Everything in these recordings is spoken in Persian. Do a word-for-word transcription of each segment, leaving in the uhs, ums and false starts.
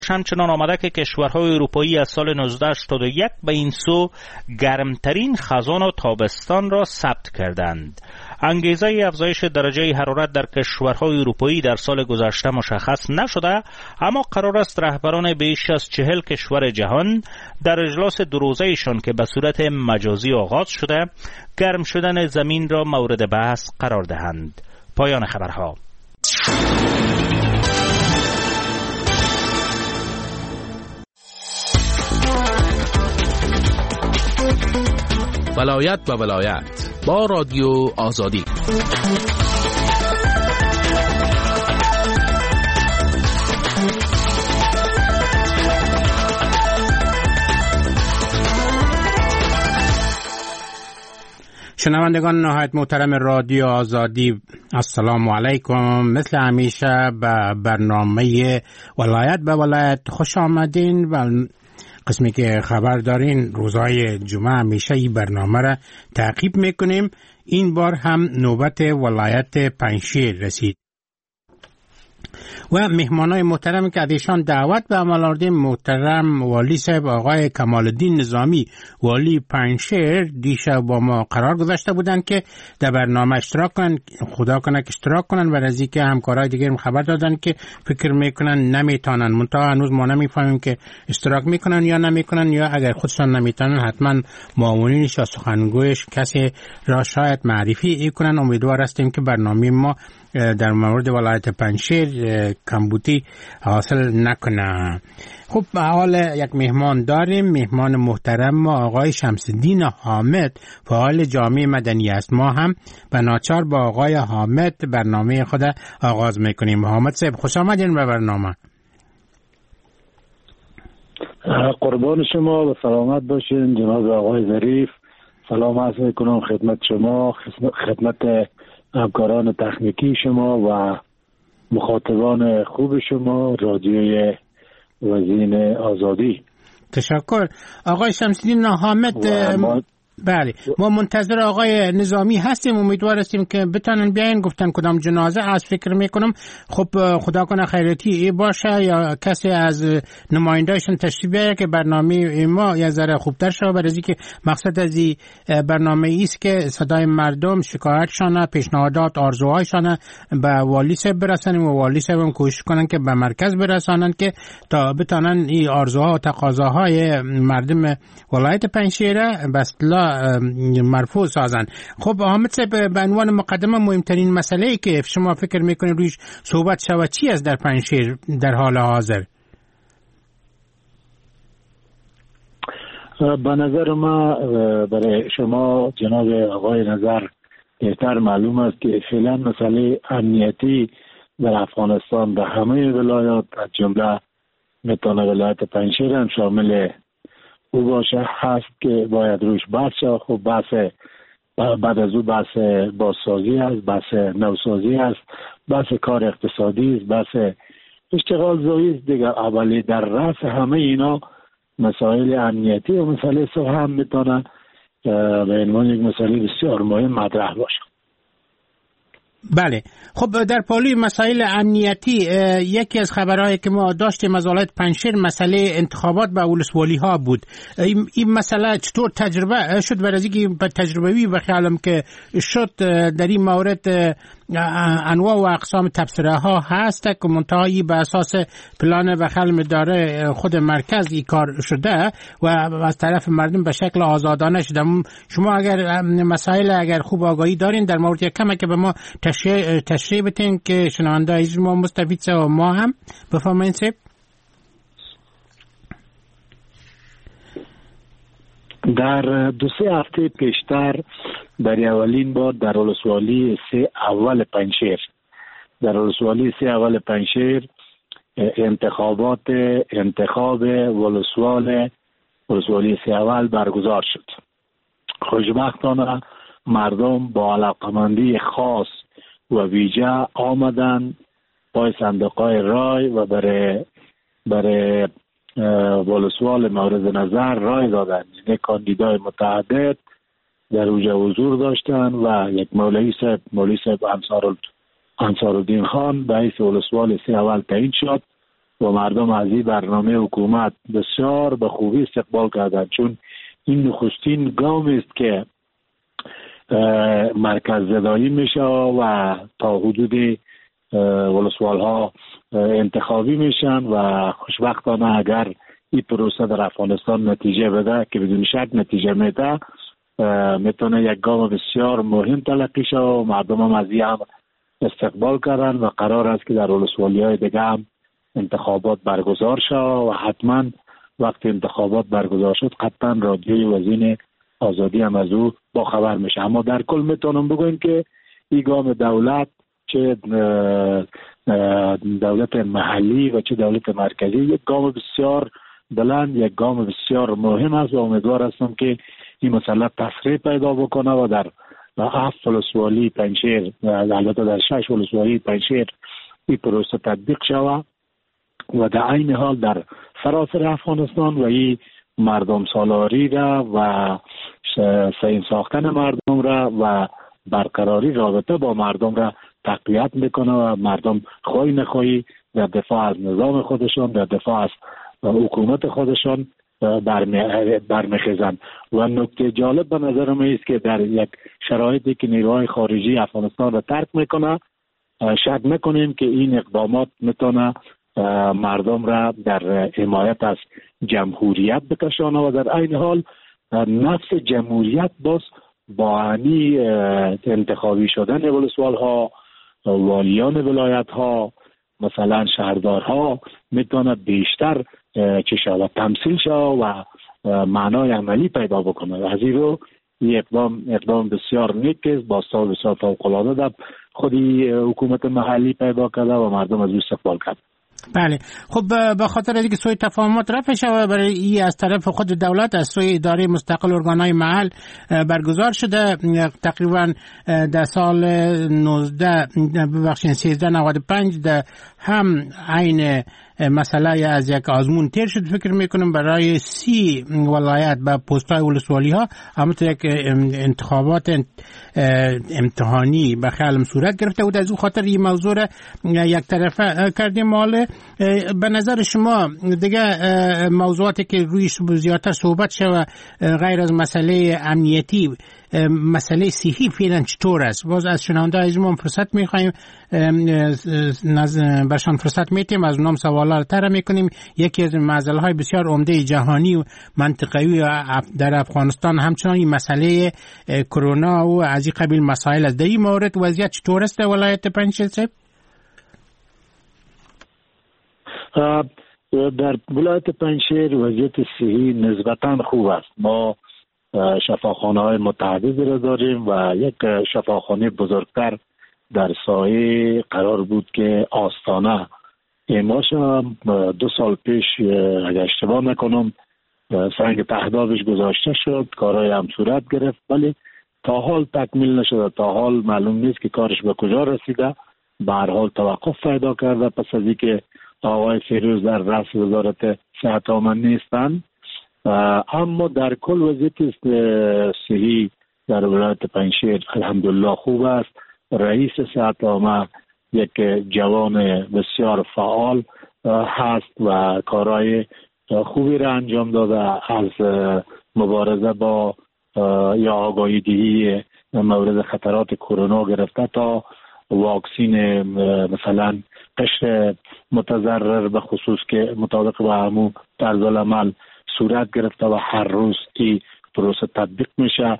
همچنان آمده که کشورهای اروپایی از سال نوزده هشتاد و یک به این سو گرمترین خزان و تابستان را ثبت کردند. انگیزه افزایش درجه حرارت در کشورهای اروپایی در سال گذشته مشخص نشده، اما قرار است رهبران بیش از چهل کشور جهان در اجلاس دو روزه‌ایشان که به صورت مجازی آغاز شده، گرم شدن زمین را مورد بحث قرار دهند. پایان خبرها. ولایت و ولایت با رادیو آزادی. شنوندگان نهایت محترم رادیو آزادی، السلام علیکم. مثل همیشه به برنامه ولایت به ولایت خوش آمدین و قسمی که خبر دارین روزهای جمعه همیشه این برنامه را تعقیب میکنیم. این بار هم نوبت ولایت پنجشیر رسید و مهمانای محترم که ازشان دعوت به عمل آوردیم، محترم والی صاحب آقای کمال الدین نظامی والی پنجشیر دیشب با ما قرار گذاشته بودند که در برنامه اشتراک کنن. خدا کنه که اشتراک کنن و از اینکه همکارای دیگه هم خبر دادن که فکر میکنن نمیتونن، منتها هنوز ما نمیفهمیم که اشتراک میکنن یا نمیکنن، یا اگر خودشان نمیتونن حتما معاونینش یا سخنگویش کسی را شاید معرفی کنن. امیدوار هستیم که برنامه ما در مورد ولایت پنجشیر کمبودی حاصل نکنه. خب به حال یک مهمان داریم، مهمان محترم ما آقای شمس الدین حامد، فعال جامعه مدنی است. ما هم به ناچار با آقای حامد برنامه خود آغاز میکنیم. حامد صاحب خوش آمدین به برنامه. قربان شما و سلامت باشین جناب آقای ظریف. سلام عرض میکنم خدمت شما، خدمت همکاران تکنیکی شما و مخاطبان خوب شما رادیوی وزین آزادی. تشکر آقای شمس الدین حامد. بله ما منتظر آقای نظامی هستیم، امیدوار هستیم که بتونن بیاین. گفتن کدام جنازه از فکر میکنم خب خدا کنه خیراتی ای باشه یا کسی از نمایندهشون تشریف بیاره که برنامه ما یه ذره خوبتر شه. برای اینکه مقصد از این برنامه ای است که صدای مردم، شکایتشان، پیشنهادات، آرزوهایشان به والی صاحب برسانیم و والی صاحب هم کوشش کنن که به مرکز برسانن که تا بتونن این آرزوها و تقاضاهای مردم ولایت پنجشیر به اصطلاح مرفوع سازن. خب حامد صاحب، به عنوان مقدمه مهمترین مسئله که شما فکر میکنید رویش صحبت شود چی است در پنجشیر در حال حاضر؟ به نظر ما برای شما جناب آقای نظر بهتر معلوم است که فعلا مسئله امنیتی در افغانستان به همه ولایات از جمله میتونه ولایت پنجشیر هم شامل او باشه هست که باید روش بحث شد. خب بحث بعد از او بحث بازسازی است، بحث نوسازی است، بحث کار اقتصادی است، بحث اشتغال زایی است دیگه. اولی در رأس همه اینا مسائل امنیتی و مسئله صلح هم میتونه به عنوان یک مسئله بسیار مهم مطرح باشه. بله خب در پالوی مسائل امنیتی یکی از خبرهایی که ما داشتیم از ولایت پنجشیر مسئله انتخابات به ولسوالی ها بود. این مسئله چطور تجربه شد؟ برای اینکه تجربوی بخیالم که شد در این مورد انواع و اقسام تبصره ها هست که منتهایی به اساس پلان بخیالم داره خود مرکز این کار شده و از طرف مردم به شکل آزادانه شده. شما اگر مسائل اگر خوب آگاهی دارین در مورد یک کمه که به ما تشریح تشریح بتین که شنونده از ما مستفید شه و ما هم بفهمین. سب در دو سه هفته پیشتر برای اولین بار در ولسوالی سه اول پنجشیر در ولسوالی سه اول پنجشیر انتخابات انتخاب ولسوال ولسوالی سه اول برگزار شد. خوشبختانه مردم با علاقمندی خاص و ویژه آمدن پای صندوق‌های رای و برای برای ولسوال مورد نظر رای دادن. یک کاندیدای متعدد در اوجه حضور داشتن و یک مولوی صاحب مولوی صاحب انصار انصارالدین خان به حیث ولسوال سی اول تعیین شد و مردم از این برنامه حکومت بسیار به خوبی استقبال کردند، چون این نخستین گام است که مرکز زدایی میشه و تا حدود ولسوالها انتخابی میشن و خوشبختانه اگر این پروسه در افغانستان نتیجه بده که بدون شک نتیجه میده، میتونه یک گام بسیار مهم تلقی شه و مردم هم از این هم استقبال کردن و قرار است که در ولسوالی های دیگه هم انتخابات برگزار شه و حتما وقتی انتخابات برگزار شد قطعا رادیوی وزین آزادی هم از او با خبر میشه. اما در کل میتونم بگویم که این گام دولت، چه دولت محلی و چه دولت مرکزی، یک گام بسیار بلند، یک گام بسیار مهم است و امیدوار هستم که این مسئله تسریع پیدا بکنه و در هفت ولسوالی پنجشیر، البته در شش ولسوالی پنجشیر این پروسه تطبیق شود و در عین حال در سراسر افغانستان و این مردم سالاری را و سین ساختن مردم را و برقراری رابطه با مردم را تقویت میکنه و مردم خواهی نخواهی در دفاع از نظام خودشان، در دفاع از حکومت خودشان برمیخیزند. و نکته جالب به نظر من است که در یک شرایطی که نیروهای خارجی افغانستان را ترک میکنه، شک نکنیم که این اقدامات میتونه مردم را در حمایت از جمهوریت بکشانه و در این حال نفس جمهوریت باز با انی انتخابی شدن ولسوال ها، والیان ولایت ها، مثلا شهردارها میتونه بیشتر چه شود تمثیل شود و معنای عملی پیدا بکنه. از این رو این اقدام اقدام بسیار نیک است، با سال بسیار فوق‌العاده در خودی حکومت محلی پیدا کرده و مردم از او استقبال کرد. بله، خب به خاطر اینکه سوی تفاهمات رفع شود برای این از طرف خود دولت از سوی اداره مستقل ارگانهای محل برگزار شده. تقریبا در سال نوزده ببخشید سیزده نود و پنج در هم عین مسئله از یک آزمون تیر شد. فکر میکنم برای سی ولایت به پست‌های ولسوالی ها همونطور یک انتخابات امتحانی به خیالم صورت گرفته بود. از اون خاطر این موضوع را یک طرفه کردیم. ماله به نظر شما دیگه موضوعاتی که رویش زیادتر صحبت شد غیر از مسئله امنیتی، مسئله صحی فعلا چطور است؟ باز از شنونده از ما فرصت میخوایم برشان فرصت میتیم از اونام سوالات تر میکنیم. یکی از مسائل های بسیار عمده جهانی و منطقه‌ای در افغانستان همچنان این مسئله کرونا و از این قبیل مسائل است. در این مورد وضعیت چطور است در ولایت پنجشیر صاحب؟ در ولایت پنجشیر وضعیت صحی نسبتاً خوب است. ما شفاخانه های متعددی را داریم و یک شفاخانه بزرگتر در سایه قرار بود که آستانه ایماش دو سال پیش اگر اشتباه نکنم سنگ تهدابش گذاشته شد، کارهای هم صورت گرفت ولی تا حال تکمیل نشده. تا حال معلوم نیست که کارش به کجا رسیده. به هر حال توقف پیدا کرده پس از اینکه آقای فیروز در رأس وزارت صحت عامه نیستند. اما در کل وضعیت صحی در ولایت پنجشیر الحمدلله خوب است. رئیس صحت عامه یک جوان بسیار فعال هست و کارهای خوبی را انجام داده، از مبارزه با یا آگاهی دهی مورد خطرات کرونا گرفته تا واکسین مثلا قشر متضرر به خصوص که مطابق با همون طرز العمل صورت گرفته و هر روز این پروسه تطبیق میشه.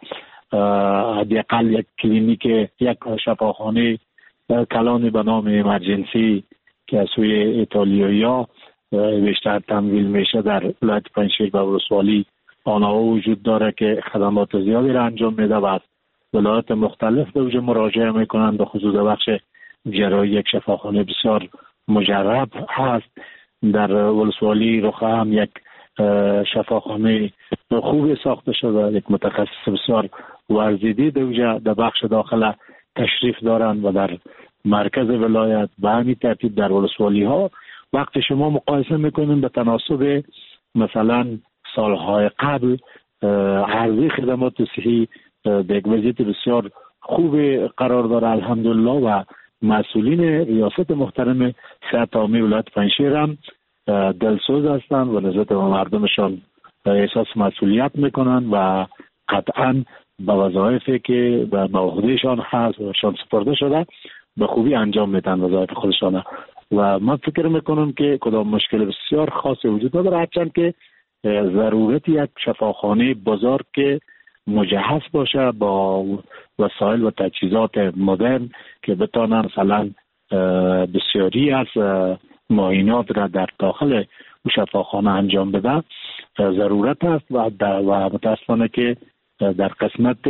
حداقل یک کلینیک، یک شفاخانه کلانی به نام امرجنسی که از سوی ایتالیایی‌ها بیشتر تمویل میشه در ولایت پنجشیر و ولسوالی آنها وجود داره که خدمات زیادی را انجام میده و از ولایات مختلف به اوج مراجعه میکنند. به خصوص بخش جراحی یک شفاخانه بسیار مجرب هست. در ولسوالی رخ هم یک شفاخانه خوبی ساخته شده، یک متخصص بسیار ورزیدی در در بخش داخل تشریف دارند و در مرکز ولایت به همین ترتیب در ولسوالی ها وقتی شما مقایسه میکنیم به تناسب مثلا سالهای قبل عرضه خدمات صحی در وضعیت بسیار خوب قرار داره الحمدلله و مسئولین ریاست محترم صحت عامه ولایت پنجشیر هم دلسوز هستند و نسبت به مردمشان احساس مسئولیت میکنن و قطعا به وظایفی که به عهدهشان هست و شان سپرده شده به خوبی انجام میدن وظایف خودشان. و من فکر میکنم که کدام مشکل بسیار خاصی وجود نداره، هرچند که ضرورت یک شفاخانه بزرگ که مجهز باشه با وسایل و تجهیزات مدرن که بتانن مثلا بسیاری از معاینات را در داخل شفاخانه انجام بده ضرورت است و و متاسفانه که در قسمت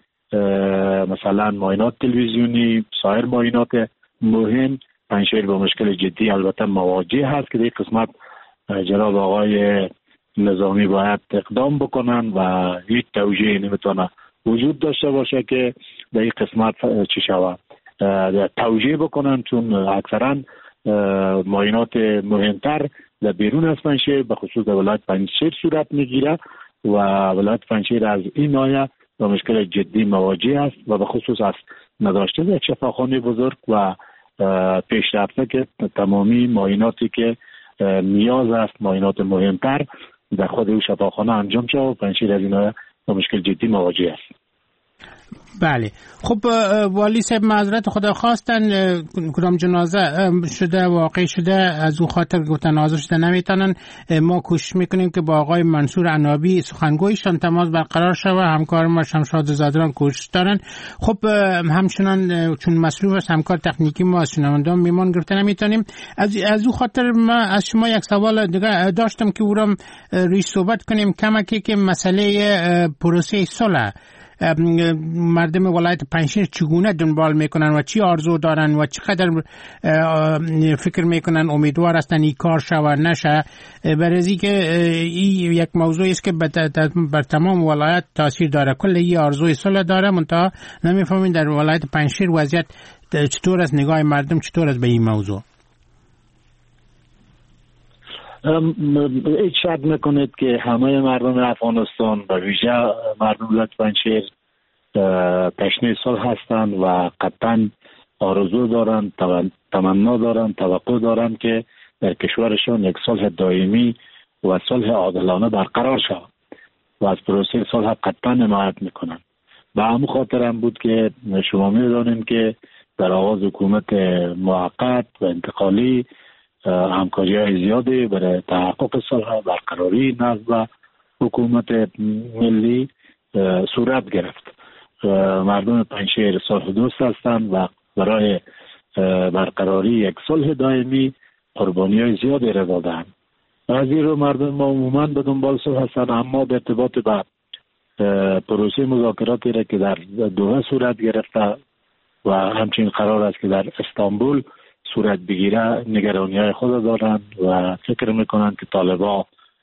مثلا معاینات تلویزیونی سایر معاینات مهم پنجشیر با مشکل جدی البته مواجه هست که در قسمت جناب آقای نظامی باید اقدام بکنن و هیچ توجیه نمیتونه وجود داشته باشه که در این قسمت چی شود توجیه بکنن، چون اکثرا معاینات مهمتر در بیرون از پنجشیر به خصوص در ولایت پنجشیر صورت میگیره و ولایت پنجشیر از این ناحیه با مشکل جدی مواجه است و به خصوص از نداشتن یک شفاخانه بزرگ و پیشرفته که تمامی معایناتی که نیاز است معاینات مهمتر در خود او شفاخانه انجام شد و پنجشیر از این ناحیه با مشکل جدی مواجه است. بله خب والی صاحب معذرت خدا خواستن کدام جنازه شده واقع شده از او خاطر گفتن حاضر شده نمیتونن. ما کوشش میکنیم که با آقای منصور عنابی سخنگویشان تماس برقرار شود. همکار ما شمشاد زادران کوشش دارن. خب همچنان چون مصروف است همکار تکنیکی ما از شنوندگان میمان گرفته نمیتونیم. از از او خاطر ما از شما یک سوال دیگه داشتم که او را ریش صحبت کنیم کمکی که مسئله پروسه صلح مردم ولایت پنجشیر چگونه دنبال میکنن و چی آرزو دارن و چقدر فکر میکنن امیدوار هستن این کار شود نشه، برای که این یک موضوعی است که بر تمام ولایت تاثیر داره. کل این آرزوی صلح داره منتها نمیفهمین در ولایت پنجشیر وضعیت چطور از نگاه مردم چطور از به این موضوع. هیچ شک نکنید که همه مردم افغانستان و ویژه مردم ولایت پنجشیر تشنه صلح هستند و قطعا آرزو دارند، تمنا دارند، توقع دارند که در کشورشان یک صلح دائمی و صلح عادلانه برقرار شود و از پروسه صلح قطعا حمایت میکنند. به همین خاطر هم بود که شما میدانید که در آغاز حکومت موقت و انتقالی همکاری های زیادی برای تحقق صلح برقراری نزد حکومت ملی صورت گرفت. مردم پنجشیر صلح دوست هستند و برای برقراری یک صلح دائمی قربانی های زیادی را دادند. از این رو مردم ما عموما به دنبال صلح هستند، اما به ارتباط به پروسه مذاکراتی را که در دوحه صورت گرفته و همچنین قرار است که در استانبول صورت بگیره نگرانی های خود دارند و فکر میکنند که طالبان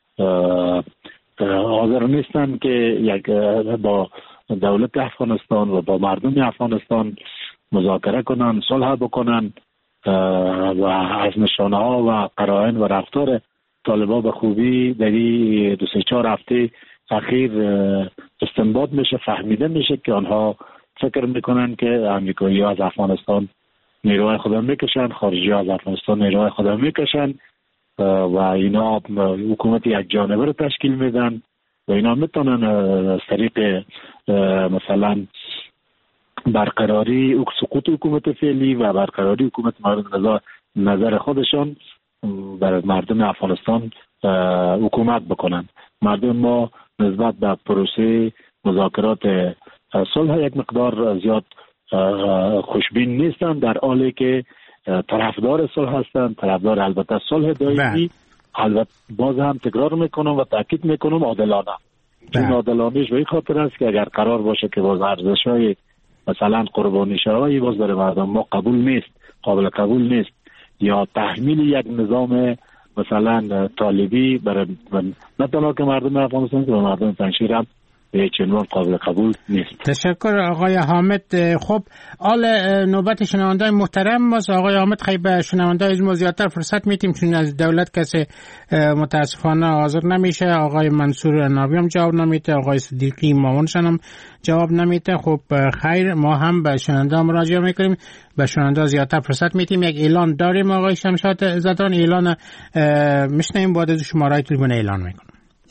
حاضر نیستند که یک با دولت افغانستان و با مردم افغانستان مذاکره کنند، صلح بکنند و از نشانه ها و قرائن و رفتار طالبان به خوبی در این دو سه چهار هفته اخیر استنباط میشه، فهمیده میشه که آنها فکر میکنند که امریکایی ها از افغانستان نیروهای خدا میکشن، خارجی ها از افغانستان نیروهای خدا میکشن و اینا حکومت یک جانبه رو تشکیل میدن و اینا میتونن از طریق مثلا برقراری سقوط حکومت فعلی و برقراری حکومت مورد نظر خودشان بر مردم افغانستان حکومت بکنن. مردم ما نسبت به پروسه مذاکرات صلح یک مقدار زیاد خوشبین نیستن، در حالی که طرفدار صلح هستن، طرفدار البته صلح دائمی. البته باز هم تکرار میکنم و تاکید میکنم عادلانه. این عادلانهش به این خاطر است که اگر قرار باشه که باز ارزش‌های مثلا قربانی شوی باز در مردم ما قبول نیست، قابل قبول نیست، یا تحمیل یک نظام مثلا طالبی برای نه تنها که مردم افغانستان که مردم پنجشیر هم به هیچ عنوان قابل قبول نیست. تشکر آقای حامد. خب حال نوبت شنوندای محترم ماست. آقای حامد خیلی به شنوندای از ما زیادتر فرصت میتیم چون از دولت کسی متاسفانه حاضر نمیشه. آقای منصور ناوی هم جواب نمیده، آقای صدیقی مامانشان هم جواب نمیده. خب خیر، ما هم به شنوندا مراجعه میکنیم، به شنوندا زیادتر فرصت میتیم. یک اعلان داریم آقای شمشاد زدان، اعلان میشنیم بعد از شماره تلفن اعلان میکنم.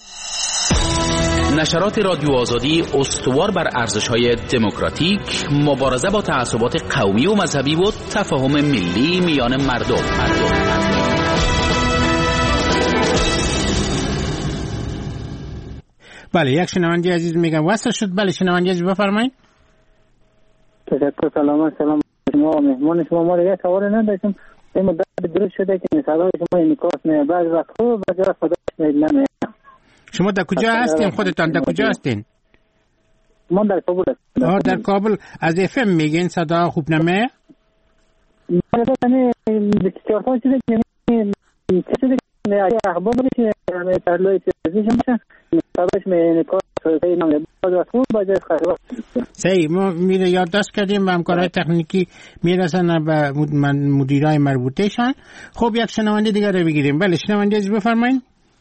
نشرات رادیو آزادی استوار بر ارزش‌های دموکراتیک، مبارزه با تعصبات قومی و مذهبی و تفاهم ملی میان مردم. مردم. بله، یک شنونده عزیز میگم وصل شد. بله شنونده عزیز بفرمایید. تشکر. سلام سلام شما مهمان شما. ما یک سوال نداشتم. این مدت درست شده که صدای شما انعکاس نه بعض وقت خوب بعض وقت صداش نمیاد. شما در کجا هستین خودتان؟ در کجا هستین؟ من در کابل هستم. آه در کابل. از اف ام میگین صدا خوب نمیاد؟ من بسیار خوب شده که چیزی که اخبار میشه ترلوی تلویزیون میشه صداش انعکاس نمیاد. بعض وقت خوب بعض وقت خراب. صحیح. ما میره یادداشت کردیم و همکارای تکنیکی میرسن به مدیرای مربوطهشان. خب یک شنونده دیگه رو بگیریم. بله شنونده عزیز بفرمایید.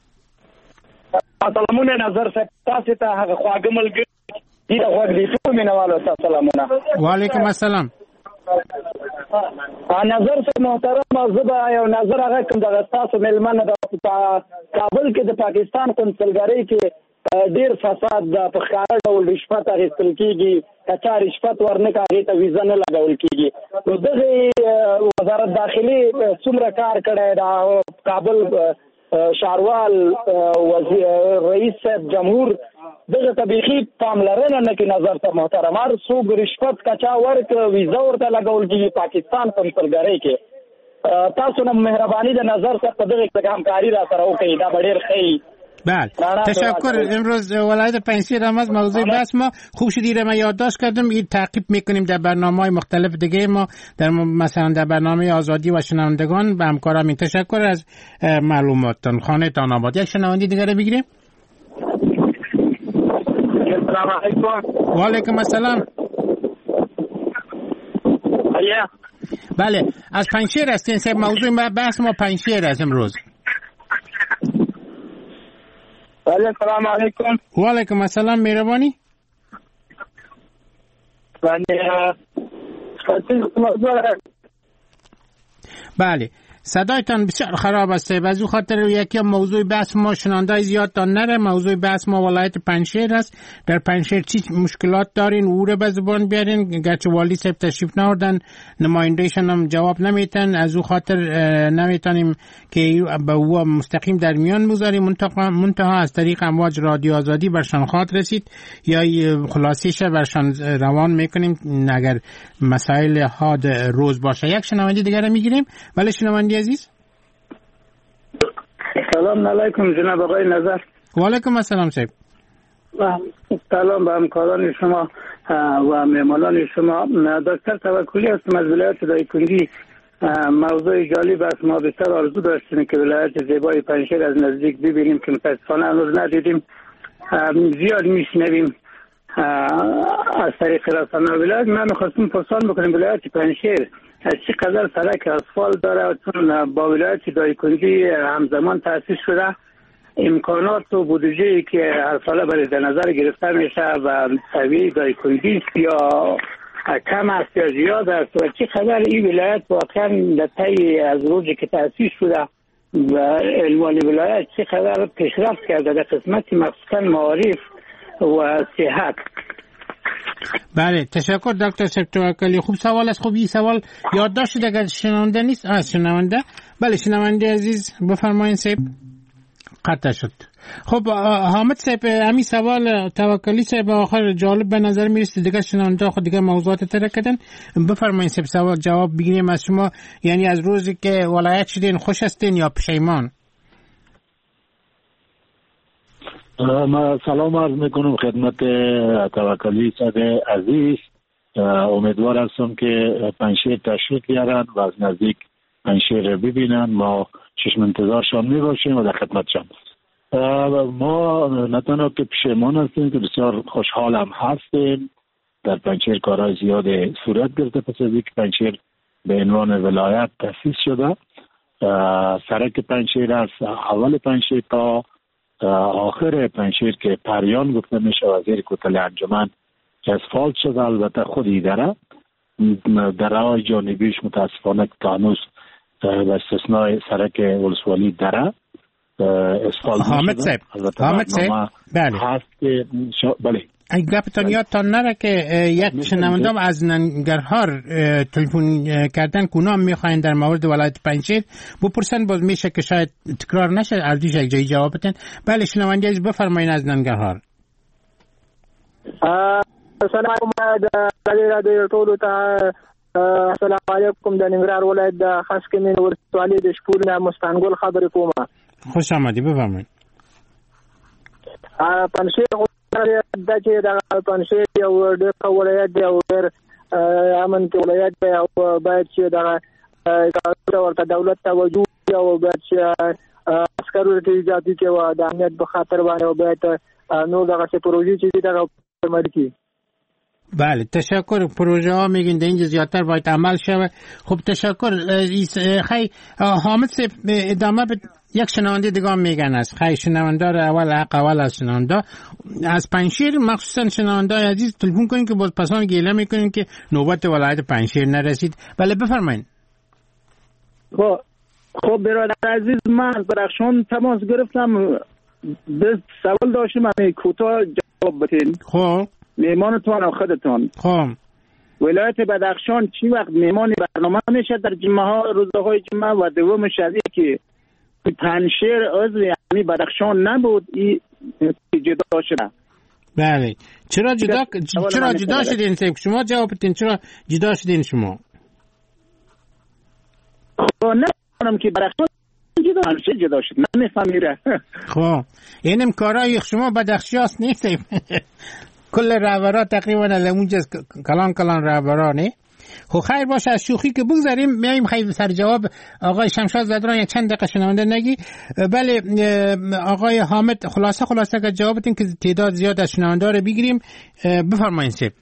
سلامونه نظر صاحب، تاسو ته هغه خواږه ملګری دي د غوږ دی ټول مینوالو ته سلامونه. وعلیکم السلام. نظر صاحب محترم، زه به یو نظر هغه کوم دغه تاسو مېلمانه د کابل کې د پاکستان قونسلګرۍ کې ډېر فساد د په ښکاره ډول رشوت اخیستل کېږي، کچا رشوت ورنکړه هغې ته ویزه نه لګول کېږي. نو دغې وزارت داخلي څومره کار کړی د کابل شاروال وزیر رئیس صاحب جمهور دغه طبيخي پاملرنه نه کې نظر ته محترم هر څوک رشوت کچا ورک ویزا ورته لګول کېږي پاکستان قونسلګرۍ کې. تاسو نه مهرباني د نظر ته په دغه کې همکاري را سره وکړئ، دا ډېر ښه. بله تشکر. امروز ولایت پنجشیر هم از موضوع بحث ما خوب شدید ما یادداشت کردم. این تعقیب میکنیم در برنامه‌های مختلف دیگه ما، در مثلا در برنامه آزادی و شنوندگان به همکارم این تشکر از معلوماتتان. خانه تان آباد. یک شنونده دیگه رو بگیریم. السلام علیکم. و علیکم السلام. بله از پنجشیر هستین. سه موضوع بحث ما پنجشیر است امروز. بله سلام علیکم. و علیکم السلام. مهربانی. بله صدایتان بسیار خراب است. از او خاطر یکی موضوع بحث ما شنوندای زیاد تا نره. موضوع بحث ما ولایت پنجشیر است. در پنجشیر چی مشکلات دارین او رو به زبان بیارین. گرچه والی صاحب تشریف نوردن، نمایندهشان هم جواب نمیتن. از او خاطر نمیتونیم که به او مستقیم در میان بذاریم. منتها از طریق امواج رادیو آزادی برشان خاطر رسید یا خلاصیش برشان روان میکنیم اگر مسائل حاد روز باشه. یک شنونده دیگر میگیریم. ولی شنونده عزیز. سلام علیکم جناب آقای نظر. و علیکم السلام صاحب. سلام به همکاران شما و مهمانان شما. دکتر توکلی هستم از ولایت دایکنی. موضوع جالب است. ما بسیار آرزو داشتیم که ولایت زیبای پنجشیر از نزدیک ببینیم که متاسفانه هنوز ندیدیم. زیاد میشنویم از طریق رسانه‌های ولایت. من می‌خواستم پرسان بکنم ولایت پنجشیر از چه قدر سرک اسفالت داره؟ چون با ولایت دایکنی همزمان تأسیس شده. امکانات و بودجه‌ای که هر ساله برای در نظر گرفته میشه و سویه دایکنی یا کم است یا زیاد است و چه قدر این ولایت واقعا نتایی از روزی که تأسیس شده و عنوان ولایت چه قدر پیشرفت کرده در قسمت مخصوصا معارف و صحت. بله تشکر دکتر صاحب توکلی. خوب سوال است. خوب این سوال یادداشت شده اگر شنونده نیست. آ شنونده. بله شنونده عزیز بفرمایید صاحب. قطع شد. خب حامد صاحب همین سوال توکلی صاحب آخر جالب به نظر میرسه. دیگه شنونده خود دیگه موضوعات تر کردن. بفرمایید صاحب سوال جواب بگیریم از شما. یعنی از روزی که ولایت شدین خوش هستین یا پشیمان؟ ما سلام عرض میکنم خدمت توکلی صاحب عزیز. امیدوار هستم که پنجشیر تشریف بیارن و از نزدیک پنجشیر ببینن. ما چشم انتظارشان میباشیم و در خدمتشان. ما نه تنها که پشیمان هستیم که بسیار خوشحال هم هستیم. در پنجشیر کارهای زیاد صورت گرفته پس از اینکه پنجشیر به عنوان ولایت تأسیس شده. سرک پنجشیر از اول پنجشیر تا آخر پنجشیر که پریان گفته میشه وزیر کوتل انجمن اسفالت شده. البته خود ایداره درهای جانبیش متاسفانه که هنوز به استثنای سرک ولسوالی دره اسفالت حامد صاحب حامد صاحب بله هست که شا... بله این گپتان یادتان نره که یک شنوندم از ننگرهار تلفن کردن کنام میخواین در مورد ولایت پنجشیر بپرسن، باز میشه که شاید تکرار نشه اردیش یک جایی جواب بدن. بله شنونده از بفرمایین از ننگرهار. السلام علیکم علی رادیو ټولو ته. السلام علیکم د ننګرهار ولایت د خاص کمین ولسوالۍ د شپور نه مستانګل خبرې کوم. خوش آمدی بفرمایید. پنجشیر دا چې د پنجشیر یو ډېر ولایت دی او ډېر امن کې ولایت دی او باید چې د ورته دولت توجه او باید چې عسکرو ته اجازه کې و د امنیت په خاطر باندې او باید نو دغه څه پروژې چې دغه مرکی. بله تشکر. پروژه ها میگین در اینجا زیادتر باید عمل شود. خب تشکر. خیلی حامد صاحب ادامه به یک شنونده دیگه میگن است. خیلی شنونده اول حق اول از شنونده از پنجشیر مخصوصا شنونده عزیز تلفن کنین که باز پسان گیله میکنین که نوبت ولایت پنجشیر نرسید. بله بفرمایید. خب خب برادر عزیز من از درخشان تماس گرفتم، به سوال داشتم من کوتاه جواب بدین. خب میهمانتان و خودتان خب ولایت بدخشان چی وقت میهمان برنامه میشه در جمعه ها روزهای جمعه و دومش از که پنجشیر عضو یعنی بدخشان نبود این جدا شده. بله چرا جدا چرا جدا شدین؟ شما جواب بدین چرا جدا شدین شما؟ خب نمیدونم که بدخشان جدا پنجشیر جدا شد نمیفهمیره. خب اینم کارای شما بدخشیاست نیست. کل رهبرا تقریبا لمونجا کلان کلان رهبرا نه. خب خیر باشه از شوخی که بگذاریم میایم خیلی سر جواب آقای شمشاد زدران یک چند دقیقه شنونده نگی. بله آقای حامد خلاصه خلاصه که جواب بدین که تعداد زیاد از شنونده رو بگیریم. بفرمایید سید.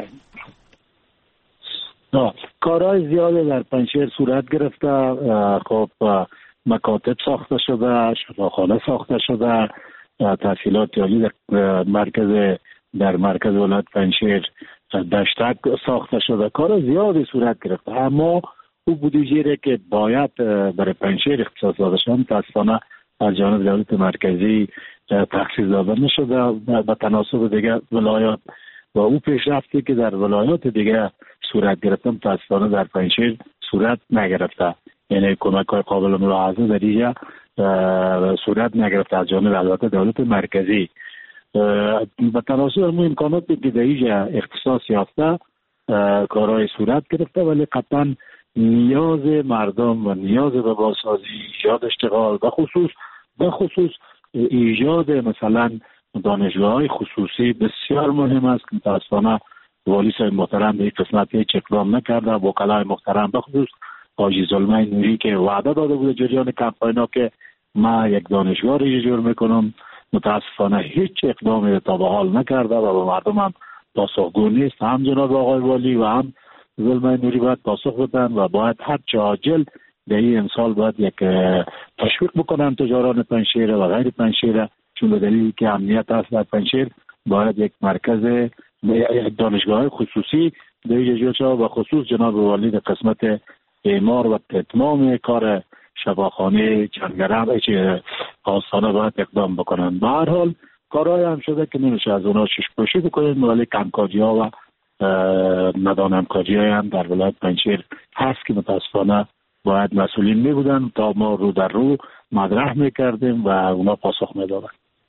نه کارهای زیاد در پنجشیر صورت گرفته. خب مکاتب ساخته شده، شفاخانه ساخته شده، تحصیلات عالی در مرکز در مرکز ولایت پنجشیر دشتک ساخته شده. کار زیادی صورت گرفته، اما او بودجه که باید برای پنجشیر اختصاص داده شد متاسفانه از جانب دولت مرکزی تخصیص داده نشده به تناسب دیگه ولایات و او پیشرفتی که در ولایات دیگه صورت گرفته متاسفانه در پنجشیر صورت نگرفته. یعنی کمک‌های قابل ملاحظه در اینجا صورت نگرفته از جانب البته دولت مرکزی. به تناسب همون امکاناتی که در اینجا اختصاص یافته کارهای صورت گرفته، ولی قطعا نیاز مردم و نیاز به بازسازی، ایجاد اشتغال و خصوص به خصوص ایجاد مثلا دانشگاه‌های خصوصی بسیار مهم است که متاسفانه والی صاحب محترم به این قسمت هیچ اقدام نکرده. وکلای محترم به خصوص حاجی ظلمه نوری که وعده داده بود جریان کمپاینا که ما یک دانشگاه رو جور میکنم، متاسفانه هیچ اقدامی تا به حال نکرده و به مردم هم پاسخگو نیست. هم جناب آقای والی و هم ظلمه نوری باید پاسخ بدن و باید هر چه عاجل در این امسال باید یک تشویق بکنن تجاران پنجشیر و غیر پنجشیر، چون به دلیلی که امنیت هست در پنجشیر باید یک مرکز یک دانشگاه خصوصی در اینجا جا و خصوص جناب والی در قسمت اعمار و اتمام کار شفاخانه چنگرم چه آستانه باید اقدام بکنن. به هر حال کارهای هم شده که نمیشه از اونا شش پوشی بکنیم، ولی کمکاجی ها و ندانم کاجی های هم در ولایت پنجشیر هست که متاسفانه باید مسئولین می بودن تا ما رو در رو مدرح میکردیم و اونا پاسخ میدادن.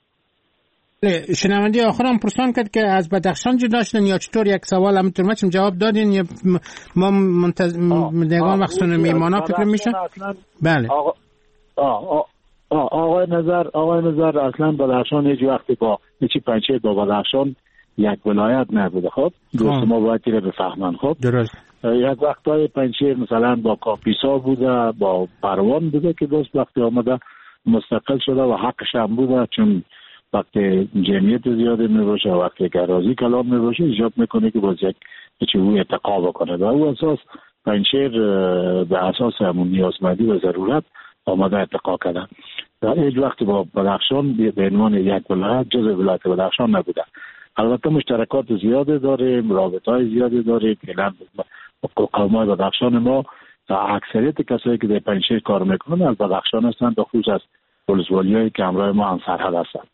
شنونده آخرم پرسان کرد که از بدخشان جدا شدن یا چطور؟ یک سوال همونطور ما چم جواب دادین یا ما منتظر نگاه مخصوصا میمانا فکر میشه؟ بله آقا آقا آقای نظر آقای نظر اصلا بدخشان هیچ وقتی با هیچی پنجشیر با بدخشان یک ولایت نبوده. خب دوست ما باید رو بفهمن. خب درست یک وقتای پنجشیر مثلا با کاپیسا بوده، با پروان بوده که دوست وقتی آمده مستقل شده و حقش هم بوده، چون وقتی جمعیت زیاده می باشه و وقتی که اراضی کلان می باشه ایجاب میکنه که باز یک چیزی اتقا بکنه و او اساس پنجشیر به اساس همون نیازمندی و ضرورت آماده اتقا کردن. در هیچ وقت با بدخشان به عنوان یک ولایت جزء ولایت بدخشان نبوده. البته مشترکات زیاده داریم، رابطه‌های زیاده داریم. فعلا قوم‌های بدخشان ما اکثریت کسایی که در پنجشیر کار میکنن از بدخشان هستند، به خصوص از ولسوالی‌هایی که همراه ما هم سرحد هستند.